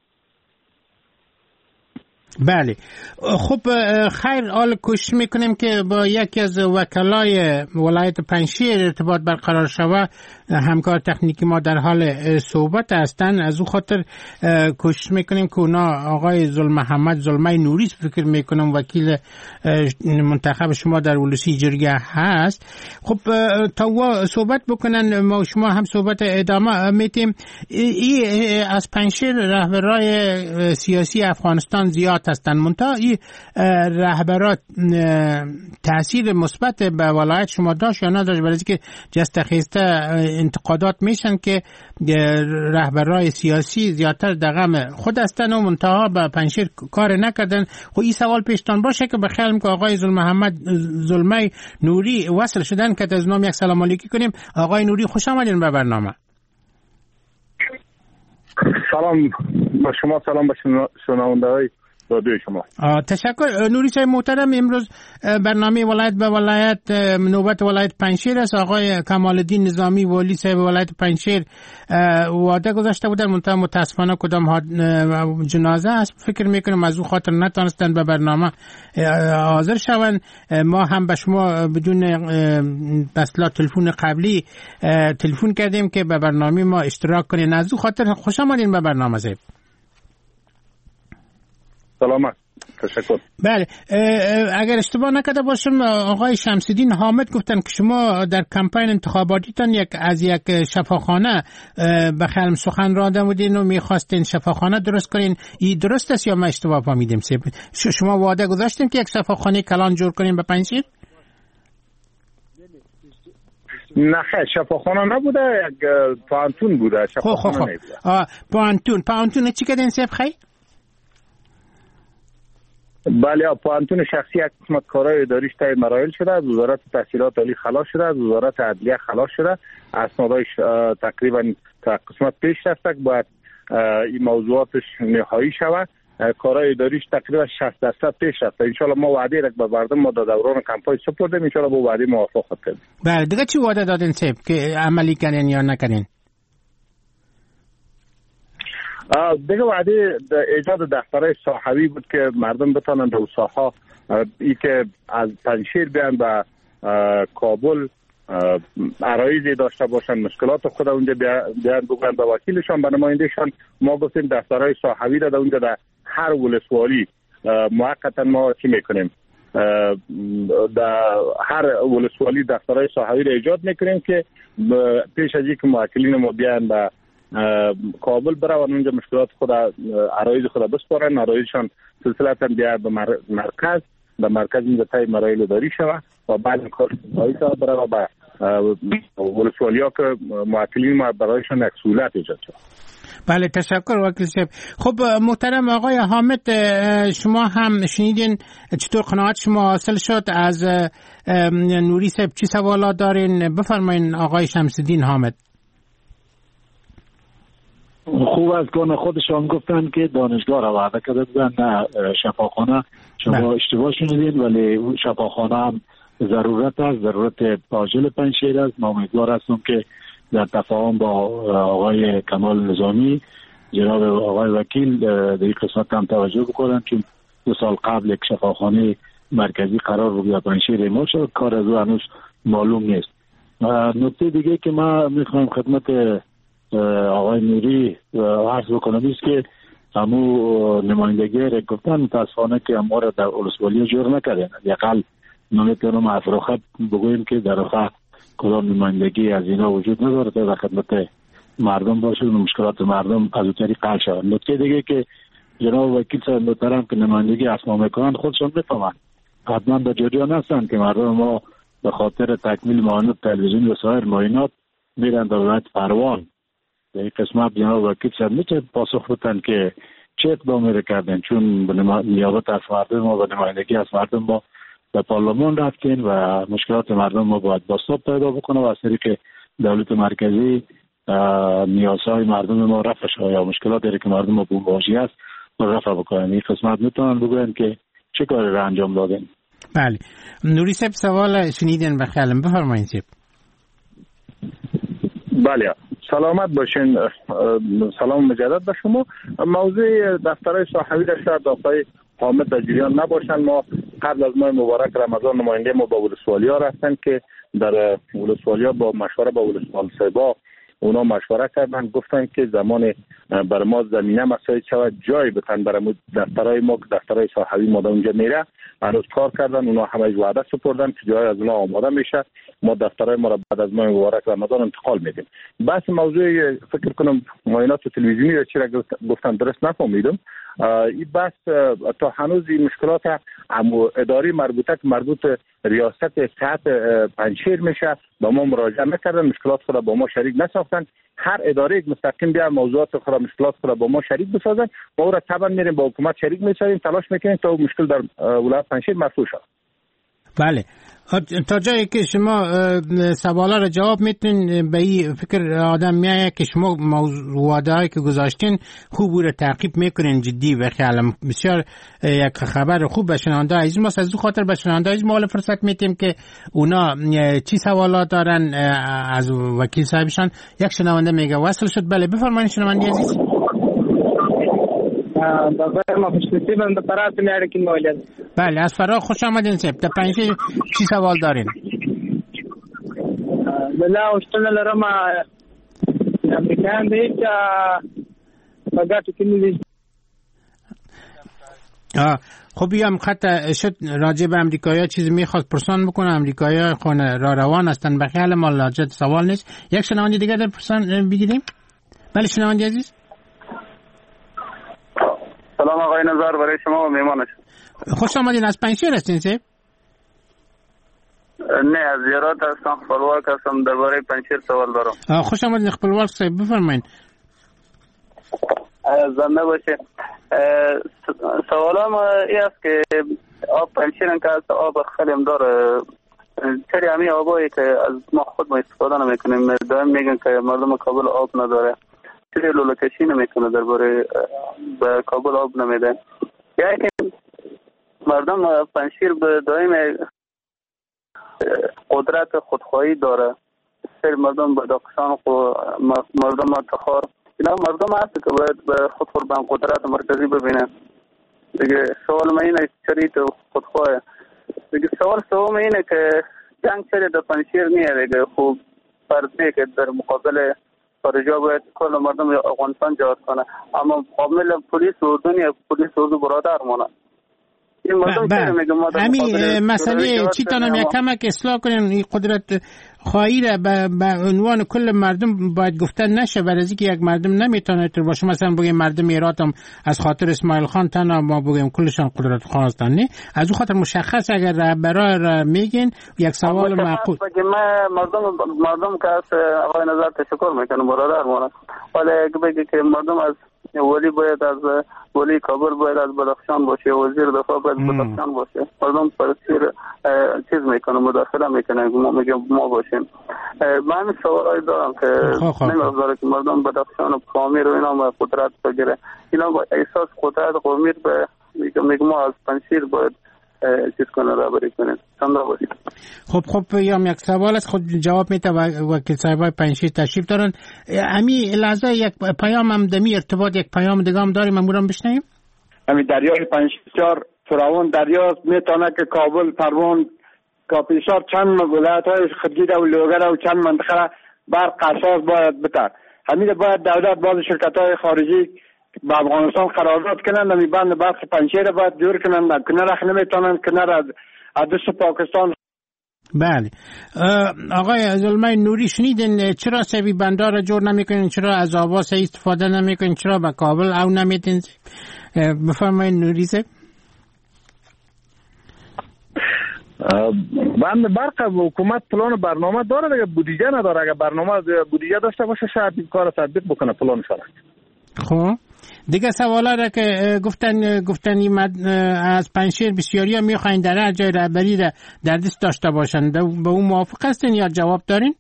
بله خب خیر، حال کوشش میکنیم که با یکی از وکلای ولایت پنجشیر ارتباط برقرار شود. همکار تکنیکی ما در حال صحبت هستند، از او خاطر کوشش میکنیم که اونا آقای ظلمحمد ظلمه نوری فکر میکنم وکیل منتخب شما در ولسی جرگه هست. خب تا و صحبت بکنن ما شما هم صحبت ادامه میتیم. ای از پنجشیر رهبرای سیاسی افغانستان زیاد هستند، منتها این رهبرات تاثیر مثبت به ولایت شما داشت یا نداشت؟ برای اینکه جست خیسته انتقادات میشن که رهبرای سیاسی زیادتر در غم خود هستن و منتها به پنجشیر کار نکردن. خب این سوال پیشتان باشه که بخیالم که آقای ظلمحمد ظلمه نوری وصل شدن که از نام یک سلام علیکی کنیم. آقای نوری خوش آمدین به برنامه. سلام با شما، سلام با شنونده های رادیو شما. تشکر نوری صاحب محترم. امروز برنامه ولایت به ولایت نوبت ولایت پنجشیر است. آقای کمال‌الدین نظامی والی صاحب ولایت پنجشیر وعده گذاشته بودن، منتها متاسفانه کدام جنازه است فکر میکنم از او خاطر نتونستن به برنامه حاضر شوند. ما هم به شما بدون اصلا تلفن قبلی تلفن کردیم که به برنامه ما اشتراک کنین. از او خاطر خوش آمدین به برنامه صاحب. سلامت، تشکر. بله اگر اشتباه نکرده باشم آقای شمس‌الدین حامد گفتن که شما در کمپین انتخاباتیتان یک از یک شفاخانه به خلم سخن راده بودین و میخواستین شفاخانه درست کنین. این درست است یا ما اشتباه فهمیدیم؟ شما وعده گذاشتین که یک شفاخانه کلان جور کنین به پنجشیر؟ نه خیر، شفاخانه نبوده، یک پانتون بوده. شفاخانه نبوده. پانتون پانتون چی کردین صاحب خیر؟ بله، پانتون شخصی یک قسمت کارهای اداریش تای مراحل شده، از وزارت تحصیلات عالی خلاص شده، از وزارت عدلیه خلاص شده، اسنادش تقریبا تا قسمت پیش رفته، باید این موضوعاتش نهایی شود. کارهای اداریش تقریبا شصت درصد پیش رفته. ان شاء الله ما وعده را به مردم ما در دوران کمپاین سپردیم، ان شاء الله با وعده موافقت کردیم. بله دیگه چی وعده دادین صاحب که عملی کردین یا نکردین؟ دیگه وعده ایجاد دفترهای صحوی بود که مردم بتونن در ساحه ای که از پنجشیر بیان به کابل عرایضی داشته باشن، مشکلات خود اونجا بیان بگن به وکیلشان، به نمایندهشان. ما گفتیم دفترهای صحوی را در اونجا در هر ولسوالی موقتا ما چی میکنیم، در هر ولسوالی دفترهای صحوی را ایجاد میکنیم که پیش از اینکه موکلین ما بیان به کابل برون اونجا مشکلات خود عرایض خود بسپارن، عرایضشان سلسلتا بیاد به مرکز، به مرکز اینجا تای مراحل اداری شود و بعد کار ایجاد برای و به ولسوالی ها که موکلین ما برایشان یک سهولت ایجاد شود. بله تشکر وکیل صاحب. خب محترم آقای حامد، شما هم شنیدین چطور قناعت شما حاصل شد از نوری صاحب؟ چی سوالات دارین؟ بفرمایین آقای شمس‌الدین حامد. خوب از گونه خودشان گفتن که دانشگاه را وعده کرده بودن، نه شفاخانه. شما اشتباه شنیدین، ولی شفاخانه هم ضرورت است، ضرورت عاجل پنجشیر است. ما امیدوار هستم که در تفاهم با آقای کمال نظامی جناب آقای وکیل در این قسمت هم توجه بکنن، چون دو سال قبل یک شفاخانه مرکزی قرار بود در پنجشیر اعمال شد، کار از او هنوز معلوم نیست. نکته دیگه که ما میخوایم خدمت آقای نوری عرض بکنم است که همو نمایندگی را گفتن، متاسفانه که ما را در ولسوالی جور نکردن. حداقل نمیتونم از رخت بگویم که در رخت کدام نمایندگی از اینا وجود نداره تا در خدمت مردم باشه و مشکلات مردم از اون طریق حل شود. نکته دیگه که جناب وکیل صاحب محترم که نمایندگی اسما میکنن خودشون میفهمن، حتما به جریان هستن که مردم ما به خاطر تکمیل معاینات تلویزیون و سایر معاینات میرن در ولایت پروان در این قسمت جناب وکیل صاحب میتونه پاسخ بدن که چه اقدامی رو کردن، چون به نیابت از مردم ما و نمایندگی از مردم ما به پارلمان رفتین و مشکلات مردم ما باید بازتاب پیدا بکنه و از طریق دولت مرکزی نیازهای مردم ما رفع شود یا مشکلاتی که مردم ما به مواجه است رفع بکنن. این قسمت میتونن بگوین که چه کاری را انجام دادن. بله نوری صاحب سوال شنیدن بخیالم بفرمایید صاحب. بله سلامت باشین. سلام مجدد به شما. موضوع دفترهای صحوی را شاید آقای حامد در جریان نباشن. ما قبل از ماه مبارک رمضان نماینده ما با ولسوالی ها رفتن که در ولسوالی ها با مشوره با ولسوال صاحبا اونا مشوره کردن، گفتن که زمان بر ما زمینه مساعد شود جای بتن برای دفترهای ما که دفترهای صحوی ما در اونجا میره. هنوز کار کردن، اونا همه وعده سپردن که جای از اونا آماده میشه، ما دفترهای ما را بعد از ماه مبارک رمضان انتقال میدیم. بس موضوع فکر کنم معاینات تلویزیونی را چی را گفتن درست نفهمیدم. این بس تا هنوز این مشکلات اداری مربوطه که مربوط ریاست صحت پنجشیر میشه با ما مراجعه نکردن، مشکلات خود با ما شریک نساختن. هر اداره مستقیم بیا موضوعات خود مشکلات خود با ما شریک بسازن، ما او را طبعا میریم با حکومت شریک میسازیم، تلاش میکنیم تا مشکل در ولایت پنجشیر مرفوع شود. بله تا جایی که شما سوالا را جواب میتونین به این فکر آدم میایه که شما موضوعاتی هایی که گذاشتین خوب رو تعقیب میکنین جدی و خیالم بسیار یک خبر خوب به شنونده عزیز ماست. از دو خاطر به شنونده عزیز ما فرصت میتیم که اونا چی سوالات دارن از وکیل صاحبشان. یک شنونده میگه وصل شد. بله بفرمایید شنونده عزیز. بله از فرا خوش آمدین صاحب. در پنجشیر چی سوال دارین؟ بله اوشتن لرم امریکان دی که بگاتو کنید. خب بیام خط شد راجع به امریکایی ها چیزی میخواست پرسان بکنه. امریکایی ها خونه را روان هستن به خیال ما لاجت سوال نیست. یک شنونده دیگه در پرسان بگیریم. بله شنونده عزیز. سلام آقای نظر برای شما و میمانش. خوش آمدین. از پنجشیر هستین صاحب؟ نه از زیارات هستم، خپلواک هستم. درباره پنجشیر سوال دارم. خوش آمدین خپلواک صاحب بفرمایید. زنده باشه. سوالم این است که آب پنجشیر که آب خیلی هم داره، چرا همین آبایی که از ما خود ما استفاده نمیکنیم دائم میگن که مردم کابل آب نداره، چرا لوله کشی نمیکنه درباره به کابل آب نمیده؟ یا که مردم پنجشیر به دائم قدرت خودخواهی داره، سر مردم به داکشان خو مردم تخار اینا مردم هست که باید به خودخور به قدرت مرکزی ببینه. دیگه سوال ما اینه چرا تو خودخواه. دیگه سوال سوم اینه که جنگ چرا در پنجشیر نیه دیگه. خوب فرضیه که در مقابل خارجا باید کل مردم افغانستان جهاد کنه، اما مقابل پلیس اردن یا پلیس اردو برادر مونه. همین مسئله چی تانم یک کمک اصلاح کنیم این قدرت خواهی را به عنوان کل مردم باید گفتن نشه، برای اینکه یک مردم نمیتونه تر باشه. مثلا بگیم مردم ایرات هم از خاطر اسماعیل خان تنها ما بگیم کلشان قدرت خواستن، نه از اون خاطر مشخص اگر رهبرا را میگین یک سوال معقول بگیم. مردم مردم که از آقای نظر تشکر میکنم برادر مونه، ولی اگه بگی که مردم از ولی باید از ولی کابل باید از بدخشان باشه، وزیر دفاع باید بدخشان باشه، مردم پرسیر چیز میکنه مداخله میکنه ما میگم ما باشیم. من همین سوالایی دارم که نمی‌ذاره که مردم بدخشان و پامیر و اینا با قدرت بگیره، اینا با احساس قدرت قومی به میگم ما از پنجشیر باید چیز کنه رهبری کنه. سلام باشید. خب خب یام یک سوال است خود جواب میده وکیل صاحبای پنجشیر تشریف دارن. امی لحظه یک پیام هم دمی ارتباط یک پیام دیگه هم داریم امورم بشنویم. امی دریای پنجشیر فراوان دریا میتونه که کابل پروان کاپیسار چند ولایت های خودگیر و لوگر و چند منطقه بر قصاص باید بده. همین باید دولت باز شرکت های خارجی با افغانستان قرارداد کنن، نمی بند برخ پنجشیر باید جور کنن، کنار اخ نمیتونن کنار از دست پاکستان. بله آقای زلمه نوری شنیدین چرا سوی بندار را جور نمیکنین، چرا از آبا سه استفاده نمیکنین، چرا به کابل او نمیتین؟ بفرمایید نوری صاحب. بند برق حکومت پلان برنامه داره دیگه، بودجه نداره. اگه برنامه بودجه داشته باشه شاید کار تطبیق بکنه پلانشان. خب دیگه سوالا را که گفتن گفتن از پنجشیر بسیاری ها میخواین در هر جای رهبری در دست داشته باشن، به اون موافق هستین یا جواب دارین؟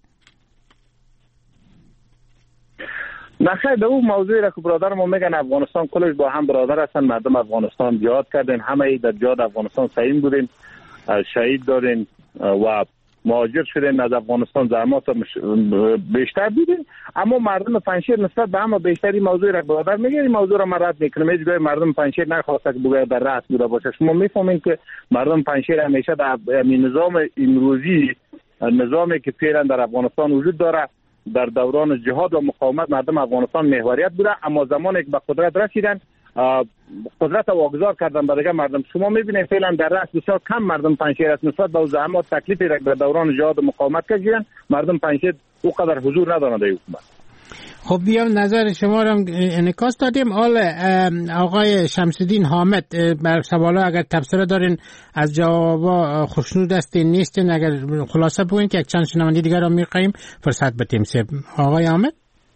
نخیر، به اون موضوعی را که برادر ما میگن افغانستان کلش با هم برادر هستن، مردم افغانستان جهاد کردن، همه ای در جهاد افغانستان سعیم بودین، شهید دارین و مهاجر شدین، از افغانستان زحمات بیشتر دیدین، اما مردم پنجشیر نسبت به همه بیشتری موضوع را برادر میگه. این موضوع را من رد میکنم. هیچ جای مردم پنجشیر نخواسته که بگه در رأس بوده باشه. شما میفهمین که مردم پنجشیر همیشه در نظام امروزی، نظامی که فعلا در افغانستان وجود داره، در دوران جهاد و مقاومت مردم افغانستان محوریت بوده، اما زمانی که به قدرت رسیدن قدرت واگذار کردن به دیگه مردم. شما میبینید فعلا در رأس بسیار کم مردم پنجشیر است نسبت به زحمات تکلیفی در دوران جهاد و مقاومت کردن. مردم پنجشیر او قدر حضور ندارند در حکومت. خب بیام نظر شما را انعکاس دادیم. حال آقای شمس‌الدین حامد بر سوالا اگر تبصره دارین از جوابا خوشنود هستین نیستین، اگر خلاصه بگوین که یک چند شنونده دیگر را میخوایم فرصت بدیم. آقای حامد.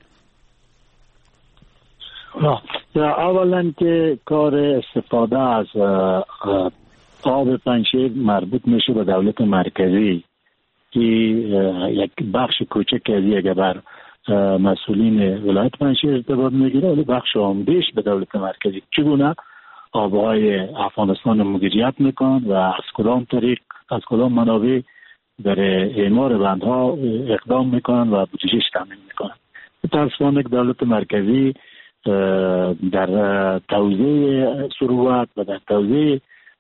اولا که کار استفاده از آب پنجشیر مربوط میشه به دولت مرکزی که یک بخش کوچک از یک بر مسئولین ولایت پنجشیر ارتباط میگیره، ولی بخش عمده‌اش به دولت مرکزی. چگونه آبهای افغانستان مدیریت میکنن و از کدام طریق، از کدام منابع در اعمار بندها اقدام میکنن و بودجهش تامین میکنن. متاسفانه دولت مرکزی در توزیع ثروت و در توزیع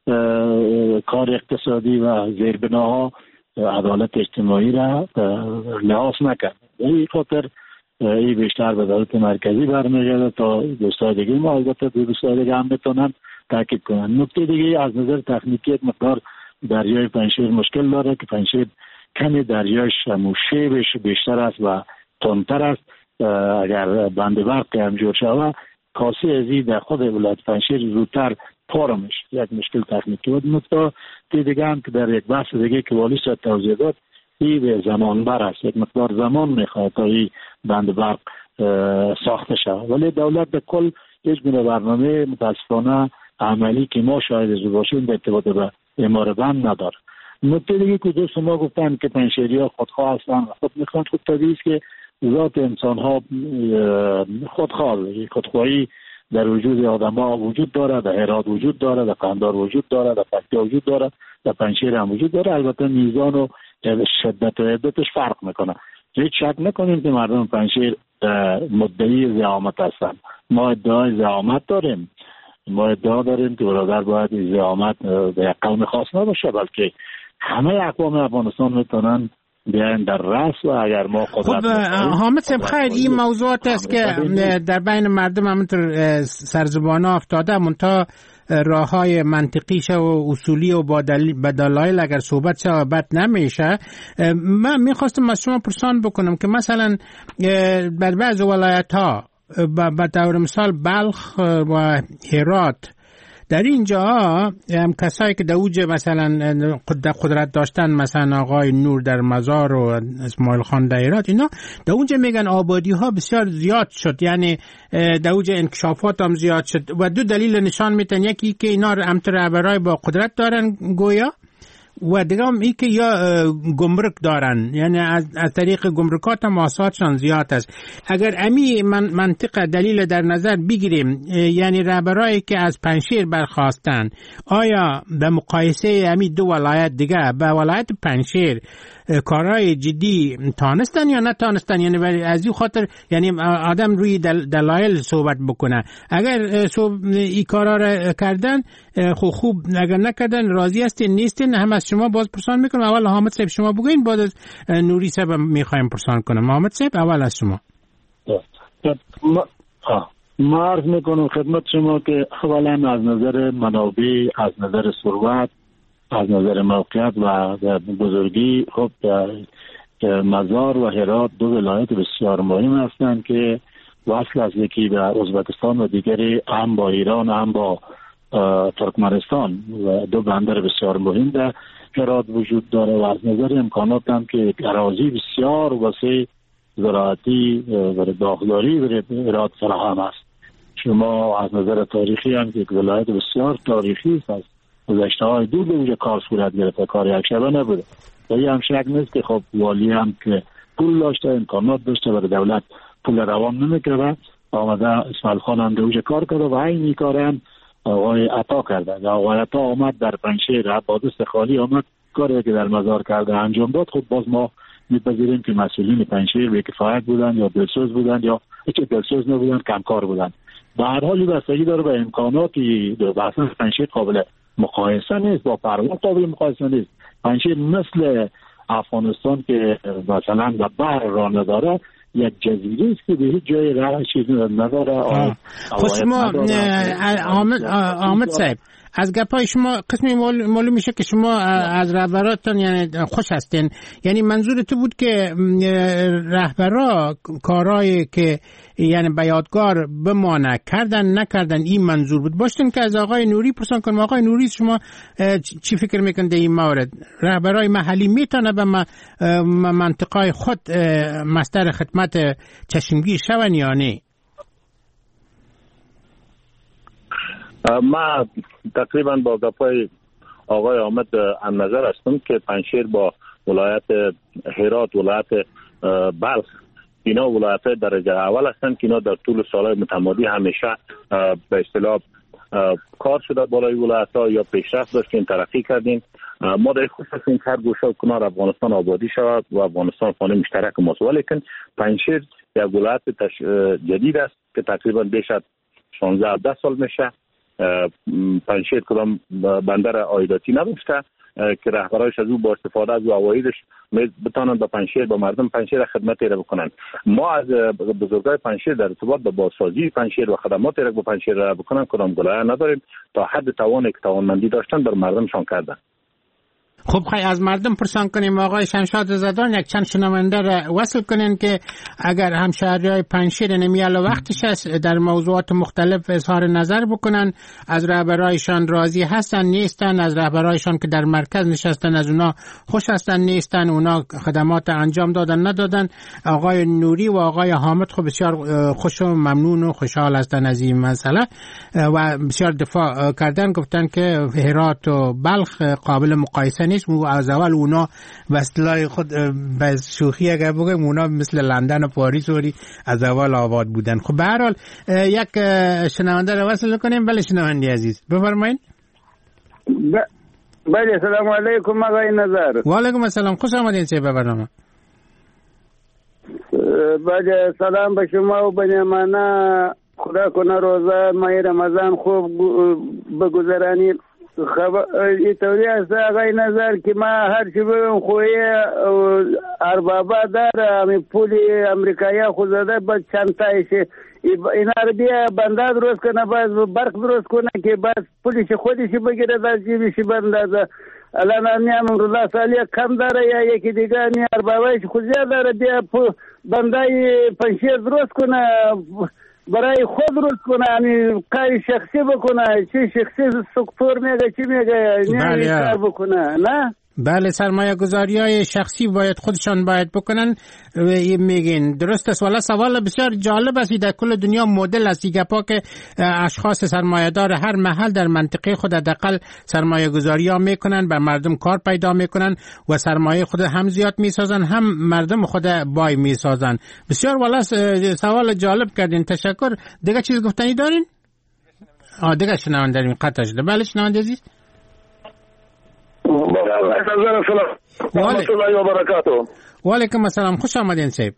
کار اقتصادی و زیربناها عدالت اجتماعی را لحاظ نکرد. این خاطر این بیشتر به دولت مرکزی برمیگرده تا دوستای دیگه ما البته دوستای دیگه هم بتونن تاکید کنن. نکته دیگه از نظر تکنیکی یک مقدار دریای پنجشیر مشکل داره که پنجشیر کمی دریایش موشیبش بیشتر است و تندتر است. اگر بند برق هم جور شود کاسی ازی در خود ولایت پنجشیر زودتر پاره میشه، یک مشکل تکنیکی بود. نکته دیگه هم که در یک بحث دیگه که والی شد توضیح داد، این به زمان بر است، یک مقدار زمان میخواد تا این بند برق ساخته شود، ولی دولت به کل هیچ گونه برنامه متاسفانه عملی که ما شاهد از باشیم در ارتباط به اعمار بند نداره. نکته دیگه که دوست ما گفتن که پنجشیری‌ها خودخواه هستن و خود میخوان، خود طبیعی است که ذات انسان ها خودخواه، خودخواهی در وجود آدم ها وجود داره، در هرات وجود داره، در قندهار وجود داره، در پکتیا وجود داره، در پنجشیر هم وجود داره. البته میزان و شدت و عدتش فرق میکنه. هیچ شک نکنیم که مردم پنجشیر مدعی زعامت هستن. ما ادعای زعامت داریم، ما ادعا داریم که برادر باید زعامت به یک قوم خاص نباشه، بلکه همه اقوام افغانستان میتونن بیاین در رأس و اگر ما قدرت. خب حامد صاحب خیر، این موضوعات است که در بین مردم همونطور سرزبانه افتاده، منتها راه های منطقیش و اصولی و با دلایل اگر صحبت شد بد نمیشه. من میخواستم از شما پرسان بکنم که مثلا بر بعض ولایت ها به طور مثال بلخ و هرات، در اینجا هم کسایی که در اوج مثلا قدرت داشتن، مثلا آقای نور در مزار و اسماعیل خان در هرات، اینا در اونجا میگن آبادی ها بسیار زیاد شد، یعنی در اوج انکشافات هم زیاد شد و دو دلیل نشان میتن، یکی که اینا همتر رهبرای با قدرت دارن گویا، و دیگه هم ای که یا گمرک دارن، یعنی از, از طریق گمرکات هم آسادشان زیاد است. اگر امی من منطقه دلیل در نظر بگیریم، یعنی رهبرایی که از پنجشیر برخواستن، آیا به مقایسه امی دو ولایت دیگه به ولایت پنجشیر کارهای جدی تانستن یا نتانستن؟ یعنی از این خاطر یعنی آدم روی دل دلایل صحبت بکنه. اگر این کارا را کردن خوب خوب، اگر نکردن راضی هستین نیستین؟ هم از شما باز پرسان میکنم. اول حامد صاحب شما بگوین، بعد از نوری صاحب میخوایم پرسان کنم. حامد صاحب اول از شما. ما عرض میکنم خدمت شما که اولا از نظر منابع، از نظر ثروت، از نظر موقعیت و بزرگی، خب مزار و هرات دو ولایت بسیار مهم هستند که وصل از یکی به ازبکستان و دیگری هم با ایران هم با ترکمنستان و دو بندر بسیار مهم در هرات وجود داره و از نظر امکانات هم که اراضی بسیار وسیع زراعتی و داغداری در هرات فراهم است. شما از نظر تاریخی هم که ولایت بسیار تاریخی است، از گذشته های دور به اونجا کار صورت گرفته، کار یک شبه نبوده. و یه هم شک نیست که خب والی هم که پول داشته، امکانات داشته، برای دولت پول روان نمیکرده، آمده اسماعیل خان هم در اونجا کار کرده و این کار هم آقای عطا کرده و آقای عطا آمد در پنجشیر با دست خالی آمد کاری که در مزار کرده انجام داد. خب باز ما میپذیریم که مسئولین پنجشیر به کفایت بودن یا دلسوز بودن یا هیچ دلسوز نبودن، کمکار بودن. به هر حال بستگی داره به امکاناتی اصلا پنجشیر قابل مقایسه نیست، با پروان قابل مقایسه نیست. پنجشیر مثل افغانستان که مثلا به بحر را نداره، یک جزیره است که به هیچ جای راه چیزی نداره. خب شما آمد صاحب از گپای شما قسمی معلوم میشه که شما از رهبراتون یعنی خوش هستین، یعنی منظور تو بود که رهبرا کارهایی که یعنی به یادگار بمانه کردن نکردن، این منظور بود. باشتن که از آقای نوری پرسان کنم. آقای نوری شما چی فکر میکنید در این مورد؟ رهبرای محلی میتونه به منطقه خود مصدر خدمت چشمگیر شون یا نه؟ ما تقریبا با گپای آقای آمد هم نظر هستم که پنجشیر با ولایت هرات، ولایت بلخ، اینا ولایت درجه اول هستند که اینا در طول سالهای متمادی همیشه به اصطلاح کار شده بالای ولایت ها یا پیشرفت داشتیم، ترقی کردیم. ما در خوش هستیم که هر گوشه و کنار افغانستان آبادی شود و افغانستان خانه مشترک ماست، ولیکن پنجشیر یک ولایت جدید است که تقریبا بیش از شانزده سال میشه. پنجشیر کدام بندر عایداتی نداشته که رهبرایش از او با استفاده از عوایدش بتانند به پنجشیر، به مردم پنجشیر خدمت را بکنند. ما از بزرگای پنجشیر در ارتباط به بازسازی پنجشیر و خدمات را به پنجشیر را بکنند کدام گلایه نداریم، تا حد توان که توانمندی داشتن بر مردمشان کردن. خب خیلی از مردم پرسان کنیم آقای شمشاد زدان یک چند شنونده را وصل کنین که اگر همشهریای پنجشیر نمیال وقتش است در موضوعات مختلف اظهار نظر بکنن، از رهبرایشان راضی هستن نیستن، از رهبرایشان که در مرکز نشستن از اونا خوش هستن نیستن، اونا خدمات انجام دادن ندادن. آقای نوری و آقای حامد خب بسیار خوش و ممنون و خوشحال هستن از این مسئله و بسیار دفاع کردن، گفتن که هرات و بلخ قابل مقایسه نیست. از اول اونا به اصطلاح خود به شوخی اگر بگم اونا مثل لندن و پاریس وری از اول آباد بودن. خب به هر حال یک شنونده رو وصل کنیم. بله شنونده عزیز بفرمایید. بله سلام علیکم آقای نظر. و علیکم السلام، خوش آمدین چه به برنامه. بله سلام به شما و بنیامانا، خدا کنه روزه ماه رمضان خوب بگذرانید. خبر اینطوری است آقای نظر که ما هر چی بگم خویه اربابا داره همی پولی امریکایی خود زده با چند تایشه اینا رو بیا بنده درست کنه، باز برق درست کنه که باز پولیش خودشی بگیره در جیبشی بندازه. الان هم امروز سالی کم داره یا یکی دیگه همی اربابایش خود زیاد داره بیا بنده پنشیر درست کنه، برای خود درست کنه، یعنی کاری شخصی بکنه، چی شخصی سکتور میگه چی میگه نه کار بکنه. نه بله سرمایه گذاری های شخصی باید خودشان باید بکنن میگین درست است. والا سوال بسیار جالب است، در کل دنیا مدل است دیگه پا که اشخاص سرمایه دار هر محل در منطقه خود حداقل سرمایه گذاری ها میکنن، بر مردم کار پیدا میکنن و سرمایه خود هم زیاد میسازن هم مردم خود بای میسازن. بسیار والا سوال جالب کردین، تشکر. دیگه چیز گفتنی دارین؟ آه دیگه شنونده داریم قطع شده. بله شنونده عزیز. و علیکم السلام، خوش آمدین صاحب.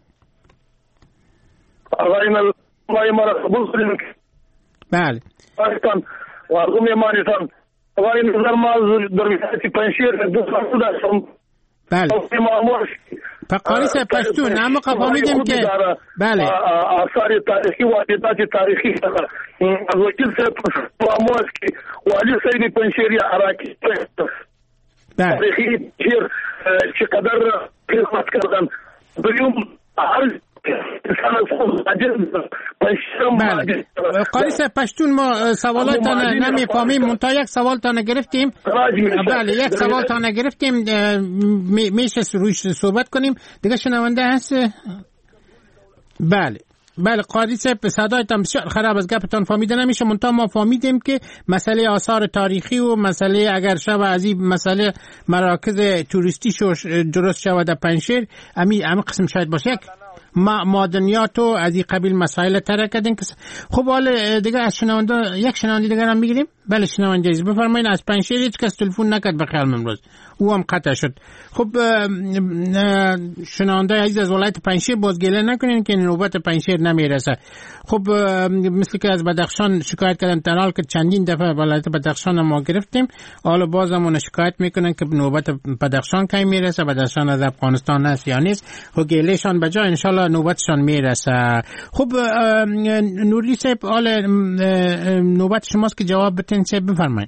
آقای نظر ما را قبول کنید. بله پاکستان و ارگوم یمانستان. آقای نظر ما در ولایت پنجشیر دو سال داشتم. بله فقاری صاحب پشتون اما فهمیدیم که بله آثار تاریخی و واجبات تاریخی از وکیل صاحب فرمود که والی سید پنجشیر عراقی تاریخی چقدر خدمت کردن. دویم هر بله قاری صاحب پشتون ما سوالاتان نمیفهمیم منتها یک سوال تا نگرفتیم. بله یک سوال تا نگرفتیم میشه روش صحبت کنیم دیگه. شنونده هست؟ بله بله قاضی صاحب صدایتان بسیار خراب از گپتان فهمیده نمیشه، منتها ما فهمیدیم که مسئله آثار تاریخی و مسئله اگر شب از این مسئله مراکز توریستی شوش درست شود در پنجشیر امی امی قسم شاید باشه یک ما مادنیات و از این قبیل مسائل ترک کردن. خب حالا دیگه از شنونده یک شنونده دیگه هم میگیریم. بله شنونده عزیز بفرمایید. از پنجشیر هیچ کس تلفن نکرد به خیال امروز، او هم قطع شد. خب شنونده عزیز از ولایت پنجشیر باز گله نکنین که نوبت پنجشیر نمیرسه. خب مثل که از بدخشان شکایت کردن، در حال که چندین دفعه ولایت بدخشان ما گرفتیم، حالا بازمون شکایت میکنن که نوبت بدخشان کی میرسه، بدخشان از افغانستان است یا نیست. خب گلهشان بجا ان شاء الله نوبتشان میرسه. خب نوری صاحب حالا نوبت شماست که جواب بتین صاحب بفرمایید.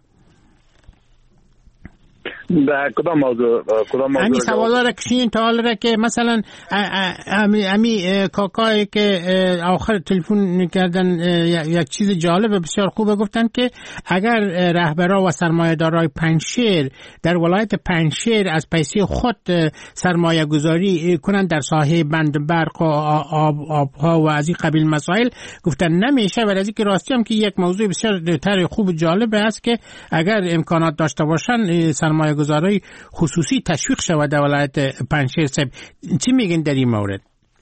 در کدام موضوع کدام موضوع همین سوالا را کشین تا حالا را که مثلا امی امی کاکایی که آخر تلفن کردن یک چیز جالب بسیار خوبه، گفتن که اگر رهبرا و سرمایه‌دارای پنجشیر در ولایت پنجشیر از پیسه خود سرمایه گذاری کنند در ساحه بند برق و آب آبها و از این قبیل مسائل، گفتن نمیشه. ولی از اینکه راستی هم که یک موضوع بسیار تر خوب جالب است که اگر امکانات داشته باشن سرمایه گذاری خصوصی تشویق شود در ولایت پنجشیر. صاحب چی میگن در این مورد؟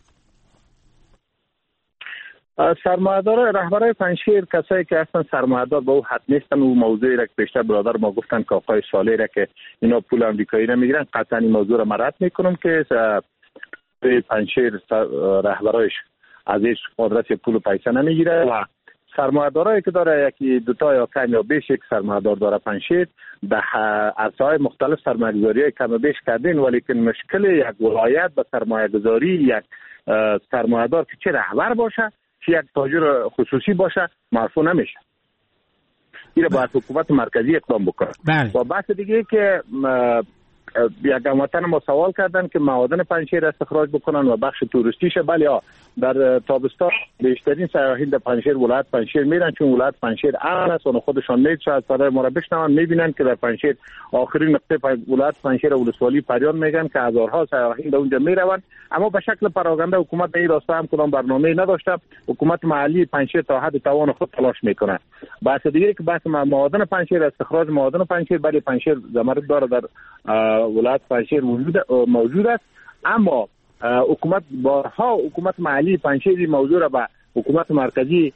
سرمایه‌دار رهبرای پنجشیر کسایی که اصلا سرمایه‌دار به او حد نیستن. او موضوعی را که بیشتر برادر ما گفتن که آقای صالح را که اینا پول آمریکایی نمیگیرن، قطعا این موضوع را رد میکنم که پنجشیر رهبرایش از هیچ قدرت پول و پیسه نمیگیره و سرمایه‌دارایی که داره یکی دوتا یا کم یا بیش یک سرمایه‌دار داره پنجشیر در عرصه‌های مختلف سرمایه‌گذاری کم و بیش کردین، ولی که مشکل یک ولایت به سرمایه‌گذاری یک سرمایه‌دار که چه رهبر باشه چه یک تاجر خصوصی باشه مرفوع نمیشه. این باید حکومت مرکزی اقدام بکنه. و بحث دیگه که یک هموطن ما سوال کردن که معادن پنجشیر استخراج بکنن و بخش توریستیشه. بله ها در تابستان بیشترین سیاحین در پنجشیر ولایت پنجشیر میرن، چون ولایت پنجشیر امن است و خودشان میاد شاید صدای ما را بشنون میبینن که در پنجشیر آخرین نقطه ولایت پنجشیر و ولسوالی پریان میگن که هزارها سیاحین در اونجا میروند، اما به شکل پراگنده حکومت در این راستا هم کدام برنامه‌ای نداشته. حکومت محلی پنجشیر تا حد توان خود تلاش میکنه. بحث دیگه که بحث معادن پنجشیر استخراج معادن پنجشیر، بله پنجشیر زمرد داره در ولایت پنجشیر موجود است، اما حکومت بارها حکومت محلی پنجشیر موضوع را به حکومت مرکزی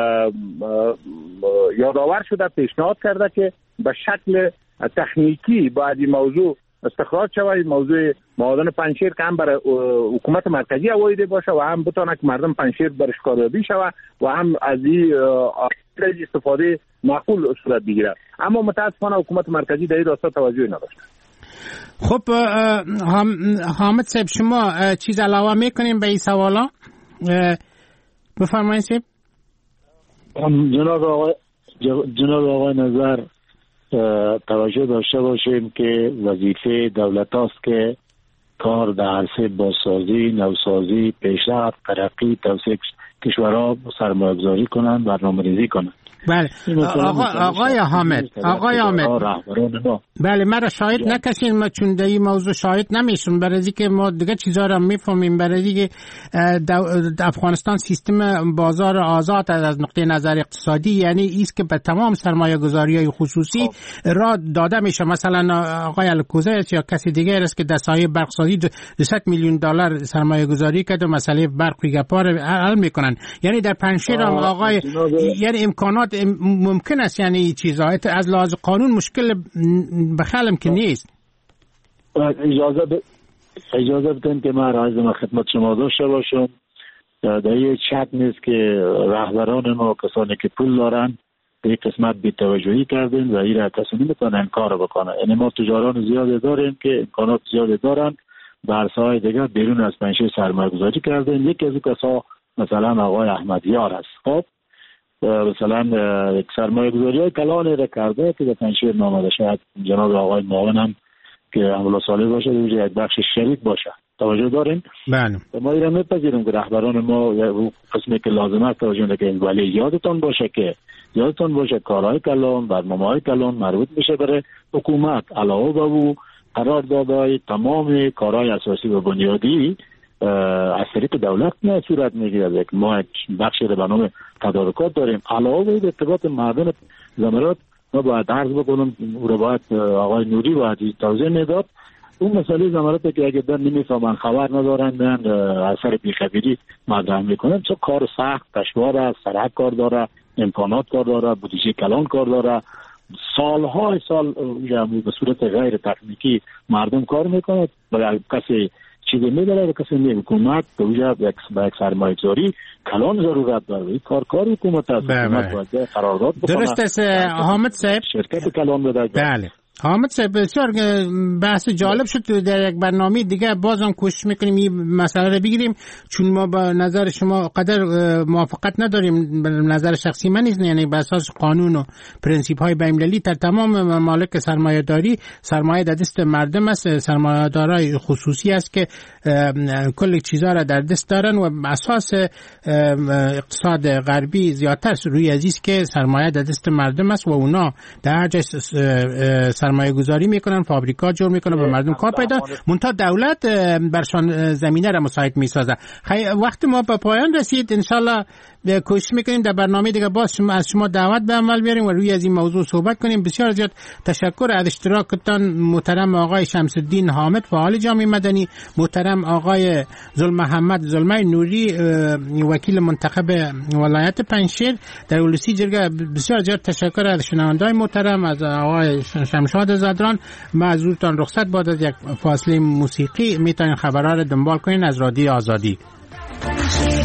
یادآور شده، پیشنهاد کرده که به شکل تکنیکی باید این موضوع استخراج شود. موضوع معادن پنجشیر که هم برای حکومت مرکزی اوایده باشه و هم بتونه که مردم پنجشیر برش کاریابی شود و هم از این استفاده معقول صورت بگیره، اما متاسفانه حکومت مرکزی در این راستا توجهی نداشته. خب حامد صاحب شما چیز علاوه میکنیم به این سوالا؟ بفرمایید صاحب. جناب آقای جناب آقای نظر توجه داشته باشیم که وظیفه دولت است که کار در عرصه بازسازی، نوسازی، پیشرفت، ترقی، توسعه کشورها سرمایه گذاری کنند، برنامه‌ریزی کنند. بله آقا آقای حامد آقای حامد بله مرا شاهد نکشین، ما چون در این موضوع شاهد نمیشون، برای اینکه ما دیگه چیزا را میفهمیم. برای اینکه افغانستان سیستم بازار آزاد از نقطه نظر اقتصادی، یعنی ایست که به تمام سرمایه گذاری های خصوصی را داده میشه. مثلا آقای الکوزه یا کسی دیگه است که در سایه برقسازی دویست میلیون دلار سرمایه گذاری کرده و مسئله برق گپار حل میکنن. یعنی در پنجشیر هم آقای یعنی امکانات ممکن است، یعنی چیزا از لحاظ قانون مشکل بخالم که نیست. اجازه ب... اجازه بدین که من عرض خدمت شما داشته باشم. در این شک نیست که رهبران ما کسانی که پول دارن به یک قسمت بی‌توجهی کردن و این را کسی نمیتونه کار بکنه. یعنی ما تجاران زیاده داریم که امکانات زیاده دارن، به عرصه‌های دیگر بیرون از پنجشیر سرمایه‌گذاری کردن. یکی از این کسا مثلا آقای احمدیار است. خب مثلا یک سرمایه گذاری های کلانی را کرده که در پنجشیر نامده. شاید جناب آقای معاون هم که امولا صالح باشه یک بخش شریک باشه توجه داریم. بله. ما ایران میپذیریم که رهبران ما و قسمی که لازم است توجه نکنیم، ولی یادتان باشه که یادتان باشه کارهای کلان، برنامه‌های کلان مربوط میشه برای حکومت، علاوه بر او قراردادهای تمام کارهای اساسی و بنیادی از طریق دولت نه صورت میگیرد. ما بخشی رو به نام تدارکات داریم. علاوه بر ارتباط معدن زمرد ما باید عرض بکنم او رو باید آقای نوری باید توضیح میداد. اون مسئله زمرد که اگه در نمیفهمن خبر ندارن میان اثر بیخبری مطرح میکنن، چون کار سخت دشوار است، سرعت کار داره، امکانات کار داره، بودجه کلان کار داره، سالهای سال به صورت غیر تکنیکی مردم کار میکنه. برای کسی چیزی میداره و کسی می حکومت به وجه به یک سرمایه گذاری کلان ضرورت داره. این کار کار حکومت است. حکومت باید قرارداد بکنه. درست است حامد صاحب. شرکت کلان بده. بله. حامد صاحب بسیار بحث جالب شد. در یک برنامه دیگه بازم کوشش میکنیم این مسئله رو بگیریم، چون ما با نظر شما قدر موافقت نداریم. به نظر شخصی من نیست، یعنی به اساس قانون و پرنسیپ های بین‌المللی در تمام ممالک سرمایه داری سرمایه در دست مردم است، سرمایه دارای خصوصی است که کل چیزها را در دست دارن و اساس اقتصاد غربی زیادتر روی عزیز که سرمایه در دست مردم است و اونا در هر جای سرمایه گذاری میکنن، فابریکات جور میکنن، به مردم کار پیدا، منتها دولت برشان زمینه را مساعد میسازه. وقت ما به پایان رسید، انشالله کوشش میکنیم در برنامه دیگه باز شما از شما دعوت به عمل بیاریم و روی از این موضوع صحبت کنیم. بسیار زیاد تشکر از اشتراکتان محترم آقای شمس الدین حامد فعال جامعه مدنی، محترم آقای ظلم محمد ظلمای نوری وکیل منتخب ولایت پنجشیر در اولوسی جرگه. بسیار زیاد تشکر از شنوندگان محترم، از آقای شمشاد زدران. معذورتان رخصت بعد از یک فاصله موسیقی میتونین خبرها رو دنبال کنین از رادیو آزادی.